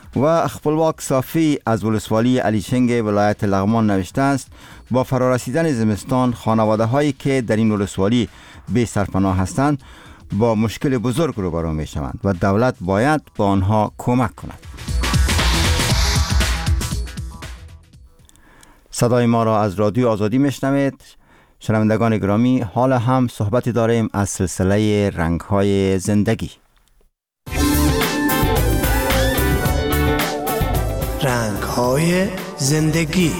و خپلواک صافی از ولسوالی علیشنگ ولایت لغمان نوشته است با فرارسیدن زمستان خانواده هایی که در این ولسوالی بی سرپناه هستند با مشکل بزرگ روبرو می شوند و دولت باید با آنها کمک کند. صدای ما را از رادیو آزادی میشنوید. شنوندگان گرامی، حالا هم صحبتی داریم از سلسله رنگ‌های زندگی. رنگ‌های زندگی.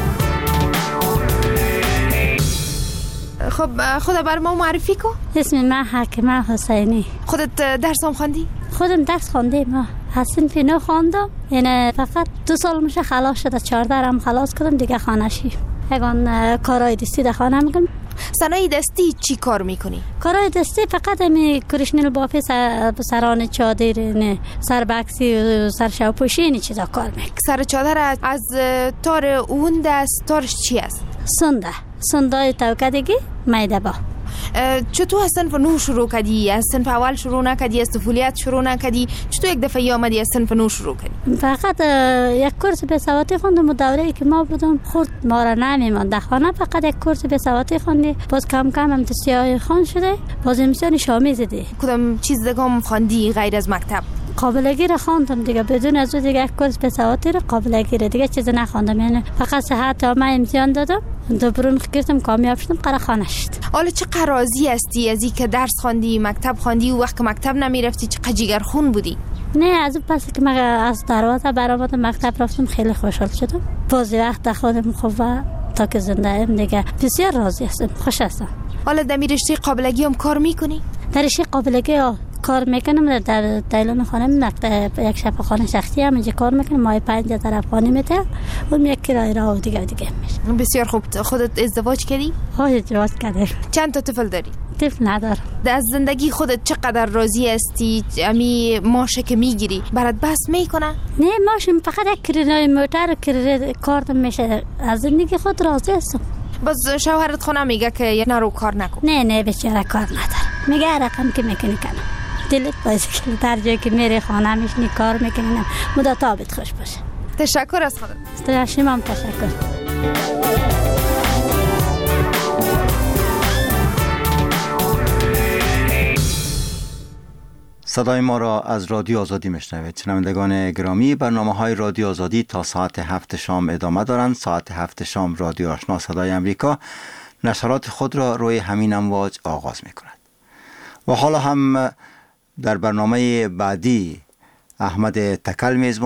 خب خدا بر ما معرفی کن. اسم من حکیمه حسینی. خودت درس هم خواندی؟ خودم درس خواندم. حسن فینو خواندم. یعنی فقط 2 سال میشه خلاص شده. 14 هم خلاص کردم دیگه خانشی. یگان کارهای دستی در خانه میکنم. صنایع دستی چی کار میکنی؟ کارهای دستی فقط همی کرشنل بافی سران چادر نه سربکسی و سرشاپوشی این چیزا کار میکنم. سر چادر از تار اون دست تارش چی است؟ سندای توکدگی میده با. چطور از صنف نو شروع کردی؟ از صنف اول شروع نکردی؟ از طفولیت شروع نکردی؟ چطور یک دفعه آمدی از صنف نو شروع کردی؟ فقط یک کورس بی‌سوادی خوندم و دوره‌ای که ما بودم خورد ما را نمی‌ماند در خانه. فقط یک کورس بی‌سوادی خوندی، باز کم کم هم سیاهی خوان شده، باز امتحان شامی زدی. کدام چیز دیگه هم خوندی غیر از مکتب؟ قابلگی را خواندم دیگه، بدون از دیگه یک کورس بی‌سوادی را قابلگی را دیگه چیز نخواندم. یعنی فقط صحت و من امتحان دادم، دوباره گرفتم کامیاب شدم، قرار خانه شد. حالا چه راضی هستی از اینکه درس خواندی، مکتب خواندی و وقت مکتب نمیرفتی چه جیگر خون بودی؟ نه، از اون پس که من از دروازه برآمدم مکتب رفتم خیلی خوشحال شدم. بازی وقت خودم خوب و تا که زنده ام دیگه بسیار راضی هستم، خوش هستم. حالا در رشته قابلگی هم کار میکنی؟ در رشته قابلگی کار میکنم. در دیلان خانه یک شب خانه شخصی هم اینجا کار میکنم. ماه 5000 افغانی میده. اون یک کرایه را و دیگه میشه. بسیار خوب. خودت ازدواج کردی؟ ازدواج کردم. چند تا طفل داری؟ طفل ندارم. از زندگی خودت چقدر راضی هستی؟ امی ماشه که میگیری برات بس میکنه؟ نه، ماشه فقط یک کرایه موتر و کارت میشه. از زندگی خود راضی هستم. باز شوهرت خونه میگه که نرو کار نکن؟ نه بیچاره کار نداره. میگه رقم که میکنی کنم. دلت باشه که در جایی که میری خانه میشنی کار میکنی مداتابت خوش باشه. تشکر از خودت. تشکر. تشکر. صدای ما را از رادیو آزادی میشنوید. شنوندگان گرامی، برنامه‌های رادیو آزادی تا ساعت 7 شام ادامه دارند. ساعت 7 شام رادیو آشنا صدای امریکا نشرات خود را روی همین امواج آغاز می‌کند. و حالا هم در برنامه بعدی احمد تکل میزبان